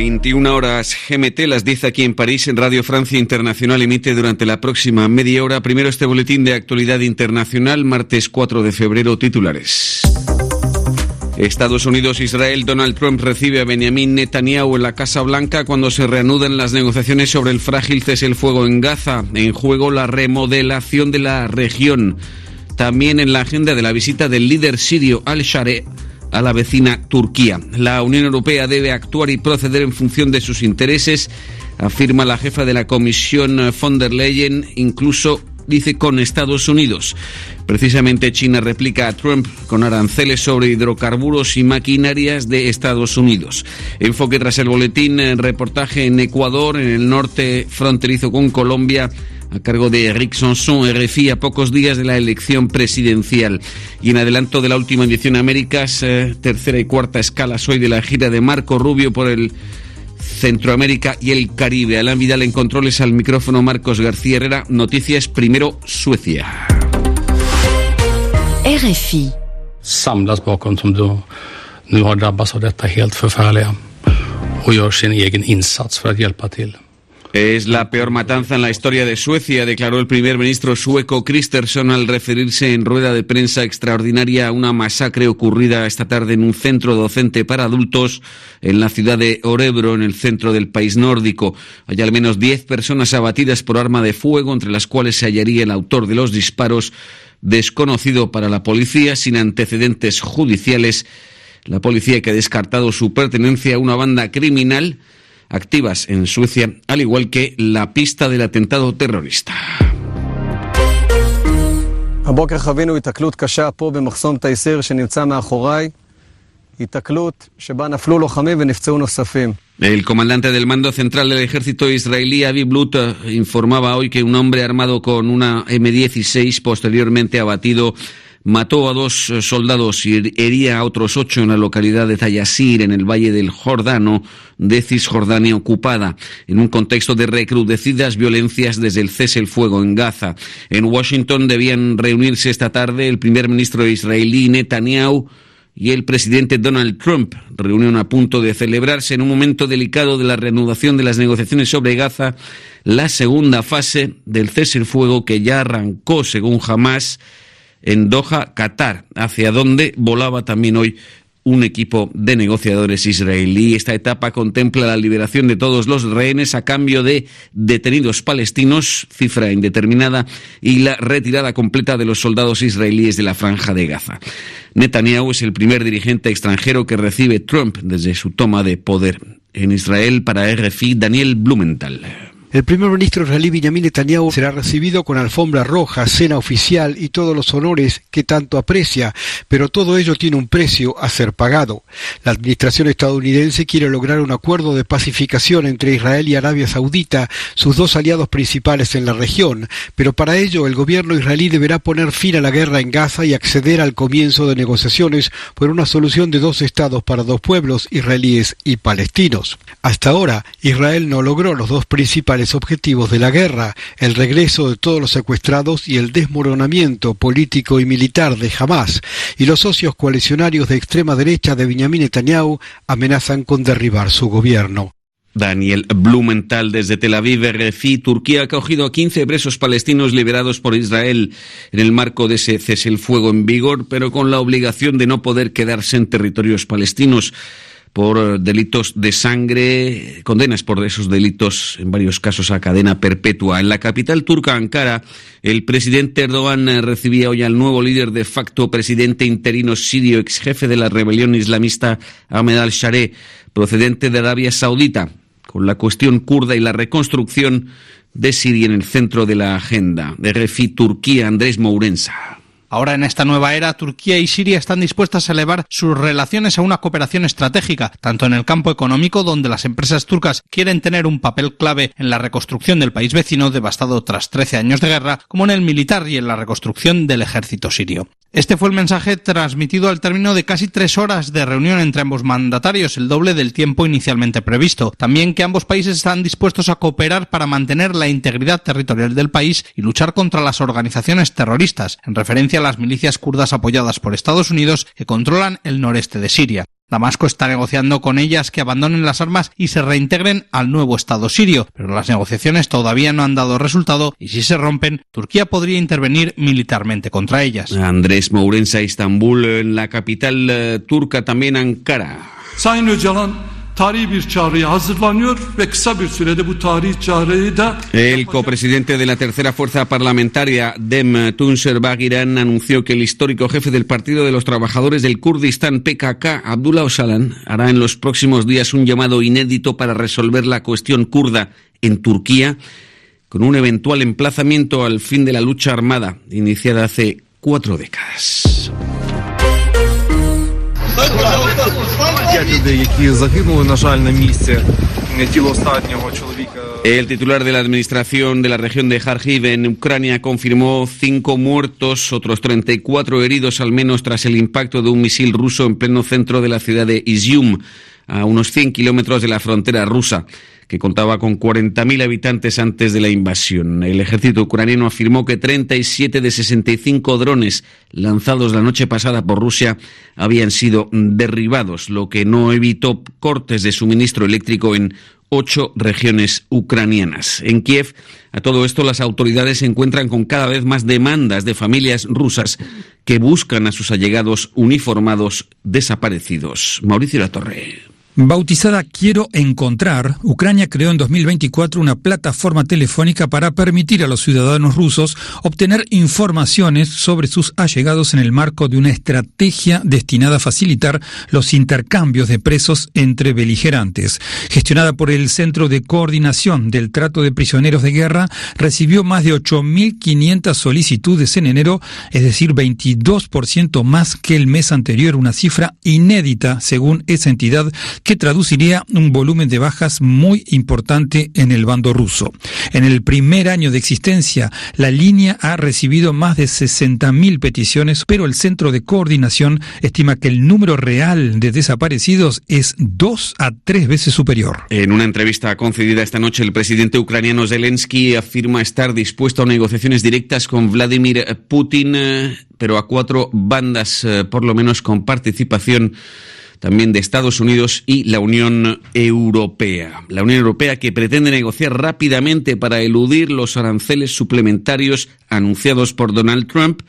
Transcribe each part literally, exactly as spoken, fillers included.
veintiuna horas G M T, las diez aquí en París. En Radio Francia Internacional emite durante la próxima media hora primero este boletín de actualidad internacional, martes cuatro de febrero, titulares. Estados Unidos, Israel, Donald Trump recibe a Benjamin Netanyahu en la Casa Blanca cuando se reanudan las negociaciones sobre el frágil cese el fuego en Gaza. En juego la remodelación de la región. También en la agenda de la visita del líder sirio al-Shareh a la vecina Turquía. La Unión Europea debe actuar y proceder en función de sus intereses, afirma la jefa de la Comisión von der Leyen, incluso dice con Estados Unidos. Precisamente China replica a Trump con aranceles sobre hidrocarburos y maquinarias de Estados Unidos. Enfoque tras el boletín, reportaje en Ecuador, en el norte fronterizo con Colombia, a cargo de Eric Sanson, R F I, a pocos días de la elección presidencial. Y en adelanto de la última edición Américas, eh, tercera y cuarta escalas hoy de la gira de Marco Rubio por el Centroamérica y el Caribe. Alain Vidal en controles, al micrófono Marcos García Herrera. Noticias, primero Suecia. R F I. Samlas bakom som då nu har drabbats av detta helt förfärliga och gör sin egen insats för att hjälpa till. Es la peor matanza en la historia de Suecia, declaró el primer ministro sueco Kristersson al referirse en rueda de prensa extraordinaria a una masacre ocurrida esta tarde en un centro docente para adultos en la ciudad de Örebro, en el centro del país nórdico. Hay al menos diez personas abatidas por arma de fuego, entre las cuales se hallaría el autor de los disparos, desconocido para la policía, sin antecedentes judiciales. La policía que ha descartado su pertenencia a una banda criminal activas en Suecia, al igual que la pista del atentado terrorista. הבוקר חווינו התקלות קשה פה במחסום תייסיר שנמצא מאחוריי, התקלות שבה נפלו לוחמים ונפצעו נוספים. El comandante del mando central del ejército israelí, Avi Blut, informaba hoy que un hombre armado con una eme dieciséis, posteriormente abatido, mató a dos soldados y hería a otros ocho en la localidad de Tayasir, en el Valle del Jordano, de Cisjordania ocupada, en un contexto de recrudecidas violencias desde el cese el fuego en Gaza. En Washington debían reunirse esta tarde el primer ministro israelí Netanyahu y el presidente Donald Trump, reunión a punto de celebrarse en un momento delicado de la reanudación de las negociaciones sobre Gaza, la segunda fase del cese el fuego que ya arrancó, según Hamas, en Doha, Qatar, hacia donde volaba también hoy un equipo de negociadores israelí. Esta etapa contempla la liberación de todos los rehenes a cambio de detenidos palestinos, cifra indeterminada, y la retirada completa de los soldados israelíes de la Franja de Gaza. Netanyahu es el primer dirigente extranjero que recibe Trump desde su toma de poder. En Israel, para R F I, Daniel Blumenthal. El primer ministro israelí Benjamin Netanyahu será recibido con alfombra roja, cena oficial y todos los honores que tanto aprecia, pero todo ello tiene un precio a ser pagado. La administración estadounidense quiere lograr un acuerdo de pacificación entre Israel y Arabia Saudita, sus dos aliados principales en la región, pero para ello el gobierno israelí deberá poner fin a la guerra en Gaza y acceder al comienzo de negociaciones por una solución de dos estados para dos pueblos, israelíes y palestinos. Hasta ahora, Israel no logró los dos principales objetivos de la guerra, el regreso de todos los secuestrados y el desmoronamiento político y militar de Hamas, y los socios coalicionarios de extrema derecha de Benjamin Netanyahu amenazan con derribar su gobierno. Daniel Blumenthal desde Tel Aviv, R F I. Turquía ha acogido a quince presos palestinos liberados por Israel en el marco de ese cese el fuego en vigor, pero con la obligación de no poder quedarse en territorios palestinos por delitos de sangre, condenas por esos delitos, en varios casos a cadena perpetua. En la capital turca, Ankara, el presidente Erdogan recibía hoy al nuevo líder de facto, presidente interino sirio, ex jefe de la rebelión islamista Ahmed al-Shareh, procedente de Arabia Saudita, con la cuestión kurda y la reconstrucción de Siria en el centro de la agenda. De R F I Turquía, Andrés Mourensa. Ahora, en esta nueva era, Turquía y Siria están dispuestas a elevar sus relaciones a una cooperación estratégica, tanto en el campo económico, donde las empresas turcas quieren tener un papel clave en la reconstrucción del país vecino devastado tras trece años de guerra, como en el militar y en la reconstrucción del ejército sirio. Este fue el mensaje transmitido al término de casi tres horas de reunión entre ambos mandatarios, el doble del tiempo inicialmente previsto. También que ambos países están dispuestos a cooperar para mantener la integridad territorial del país y luchar contra las organizaciones terroristas, en referencia a las milicias kurdas apoyadas por Estados Unidos que controlan el noreste de Siria. Damasco está negociando con ellas que abandonen las armas y se reintegren al nuevo Estado sirio, pero las negociaciones todavía no han dado resultado y si se rompen, Turquía podría intervenir militarmente contra ellas. Andrés Mourensa, Estambul, en la capital eh, turca, también Ankara. Sayın Öcalan, tarihi bir çağrıya hazırlanıyor ve kısa bir sürede bu tarihi çağrıyı da... El copresidente de la tercera fuerza parlamentaria, Dem Tuncer Bagiran, anunció que el histórico jefe del Partido de los Trabajadores del Kurdistán, P K K, Abdullah Öcalan, hará en los próximos días un llamado inédito para resolver la cuestión kurda en Turquía, con un eventual emplazamiento al fin de la lucha armada iniciada hace cuatro décadas. El titular de la administración de la región de Kharkiv en Ucrania confirmó cinco muertos, otros treinta y cuatro heridos al menos tras el impacto de un misil ruso en pleno centro de la ciudad de Izium, a unos cien kilómetros de la frontera rusa, que contaba con cuarenta mil habitantes antes de la invasión. El ejército ucraniano afirmó que treinta y siete de sesenta y cinco drones lanzados la noche pasada por Rusia habían sido derribados, lo que no evitó cortes de suministro eléctrico en ocho regiones ucranianas. En Kiev, a todo esto, las autoridades se encuentran con cada vez más demandas de familias rusas que buscan a sus allegados uniformados desaparecidos. Mauricio Latorre. Bautizada Quiero Encontrar, Ucrania creó en dos mil veinticuatro una plataforma telefónica para permitir a los ciudadanos rusos obtener informaciones sobre sus allegados en el marco de una estrategia destinada a facilitar los intercambios de presos entre beligerantes. Gestionada por el Centro de Coordinación del Trato de Prisioneros de Guerra, recibió más de ocho mil quinientas solicitudes en enero, es decir, veintidós por ciento más que el mes anterior, una cifra inédita según esa entidad, que traduciría un volumen de bajas muy importante en el bando ruso. En el primer año de existencia, la línea ha recibido más de sesenta mil peticiones, pero el Centro de Coordinación estima que el número real de desaparecidos es dos a tres veces superior. En una entrevista concedida esta noche, el presidente ucraniano Zelensky afirma estar dispuesto a negociaciones directas con Vladimir Putin, pero a cuatro bandas, por lo menos con participación también de Estados Unidos y la Unión Europea. La Unión Europea, que pretende negociar rápidamente para eludir los aranceles suplementarios anunciados por Donald Trump,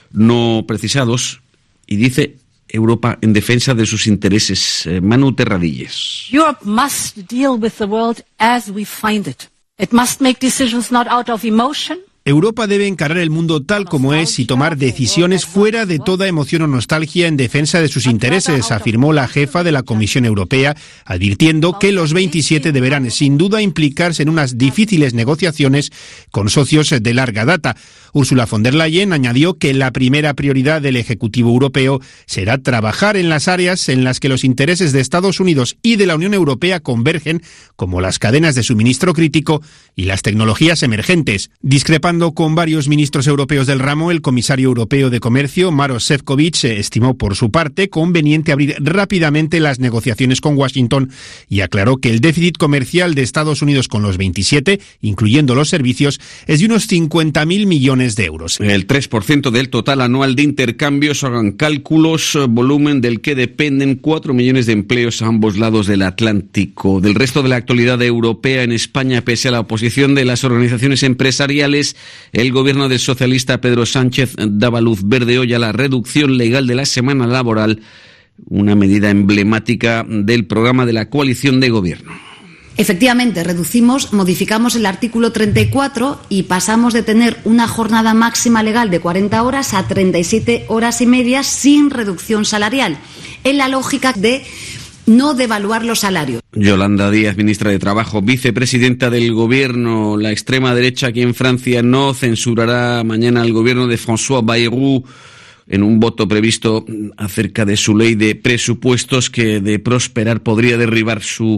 no precisados, y dice Europa en defensa de sus intereses. Eh, Manu Terradilles. Europe must deal with the world as we find it. It must make decisions not out of emotion. Europa debe encarar el mundo tal como es y tomar decisiones fuera de toda emoción o nostalgia en defensa de sus intereses, afirmó la jefa de la Comisión Europea, advirtiendo que los veintisiete deberán sin duda implicarse en unas difíciles negociaciones con socios de larga data. Ursula von der Leyen añadió que la primera prioridad del Ejecutivo Europeo será trabajar en las áreas en las que los intereses de Estados Unidos y de la Unión Europea convergen, como las cadenas de suministro crítico y las tecnologías emergentes. Discrepando con varios ministros europeos del ramo, el comisario europeo de Comercio, Maroš Šefčovič, estimó por su parte conveniente abrir rápidamente las negociaciones con Washington y aclaró que el déficit comercial de Estados Unidos con los veintisiete, incluyendo los servicios, es de unos cincuenta mil millones de euros. El tres por ciento del total anual de intercambios, hagan cálculos, volumen del que dependen cuatro millones de empleos a ambos lados del Atlántico. Del resto de la actualidad europea, en España, pese a la oposición de las organizaciones empresariales, el gobierno del socialista Pedro Sánchez daba luz verde hoy a la reducción legal de la semana laboral, una medida emblemática del programa de la coalición de gobierno. Efectivamente, reducimos, modificamos el artículo treinta y cuatro y pasamos de tener una jornada máxima legal de cuarenta horas a treinta y siete horas y media sin reducción salarial, en la lógica de no devaluar los salarios. Yolanda Díaz, ministra de Trabajo, vicepresidenta del Gobierno. La extrema derecha aquí en Francia no censurará mañana al gobierno de François Bayrou en un voto previsto acerca de su ley de presupuestos que, de prosperar, podría derribar su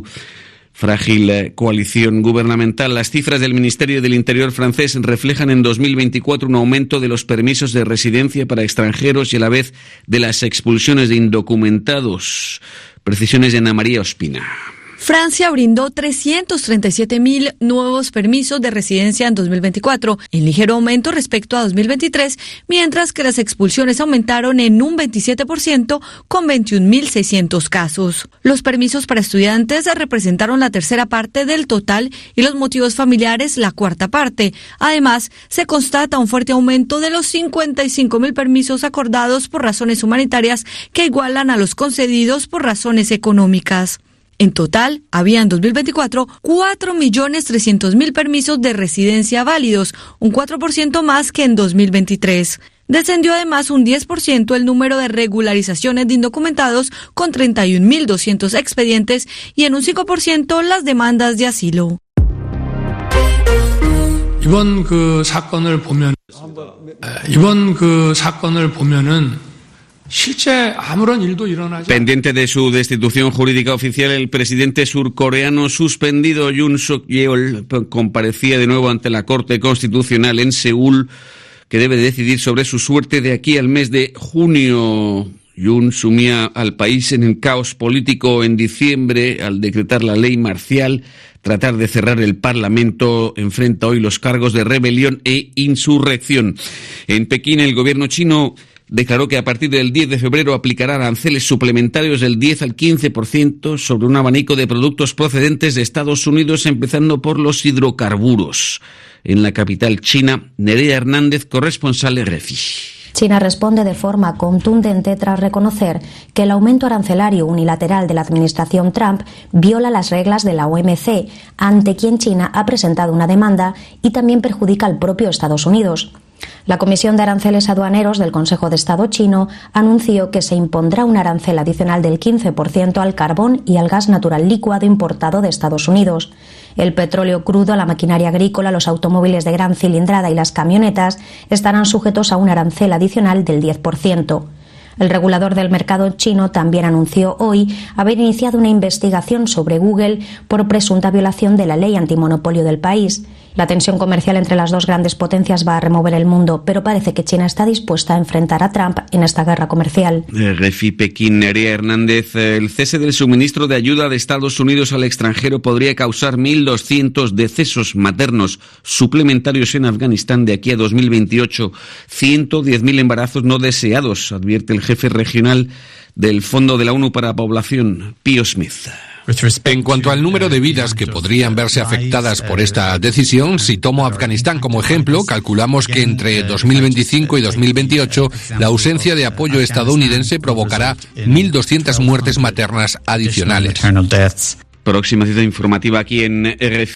frágil coalición gubernamental. Las cifras del Ministerio del Interior francés reflejan en dos mil veinticuatro un aumento de los permisos de residencia para extranjeros y a la vez de las expulsiones de indocumentados. Precisiones de Ana María Ospina. Francia brindó trescientos treinta y siete mil nuevos permisos de residencia en dos mil veinticuatro, en ligero aumento respecto a dos mil veintitrés, mientras que las expulsiones aumentaron en un veintisiete por ciento con veintiún mil seiscientos casos. Los permisos para estudiantes representaron la tercera parte del total y los motivos familiares la cuarta parte. Además, se constata un fuerte aumento de los cincuenta y cinco mil permisos acordados por razones humanitarias que igualan a los concedidos por razones económicas. En total, había en dos mil veinticuatro cuatro millones trescientos mil permisos de residencia válidos, un cuatro por ciento más que en dos mil veintitrés. Descendió además un diez por ciento el número de regularizaciones de indocumentados, con treinta y un mil doscientos expedientes, y en un cinco por ciento las demandas de asilo. 이번 그 사건을 보면 이번 그 사건을 보면은 Pendiente de su destitución jurídica oficial, el presidente surcoreano suspendido Yoon Suk-yeol comparecía de nuevo ante la Corte Constitucional en Seúl, que debe decidir sobre su suerte de aquí al mes de junio. Yoon sumía al país en el caos político en diciembre al decretar la ley marcial. Tratar de cerrar el Parlamento enfrenta hoy los cargos de rebelión e insurrección. En Pekín, el gobierno chino declaró que a partir del diez de febrero aplicará aranceles suplementarios del diez al quince por ciento sobre un abanico de productos procedentes de Estados Unidos, empezando por los hidrocarburos. En la capital china, Nerea Hernández, corresponsal de R F I. China responde de forma contundente tras reconocer que el aumento arancelario unilateral de la administración Trump viola las reglas de la O M C, ante quien China ha presentado una demanda, y también perjudica al propio Estados Unidos. La Comisión de Aranceles Aduaneros del Consejo de Estado chino anunció que se impondrá un arancel adicional del quince por ciento al carbón y al gas natural licuado importado de Estados Unidos. El petróleo crudo, la maquinaria agrícola, los automóviles de gran cilindrada y las camionetas estarán sujetos a un arancel adicional del diez por ciento. El regulador del mercado chino también anunció hoy haber iniciado una investigación sobre Google por presunta violación de la ley antimonopolio del país. La tensión comercial entre las dos grandes potencias va a remover el mundo, pero parece que China está dispuesta a enfrentar a Trump en esta guerra comercial. R F I Pekín, Nerea Hernández. El cese del suministro de ayuda de Estados Unidos al extranjero podría causar mil doscientos decesos maternos suplementarios en Afganistán de aquí a dos mil veintiocho. ciento diez mil embarazos no deseados, advierte el jefe regional del Fondo de la ONU para la Población, Pío Smith. En cuanto al número de vidas que podrían verse afectadas por esta decisión, si tomo Afganistán como ejemplo, calculamos que entre dos mil veinticinco y dos mil veintiocho la ausencia de apoyo estadounidense provocará mil doscientas muertes maternas adicionales. Próxima cita informativa aquí en R F I.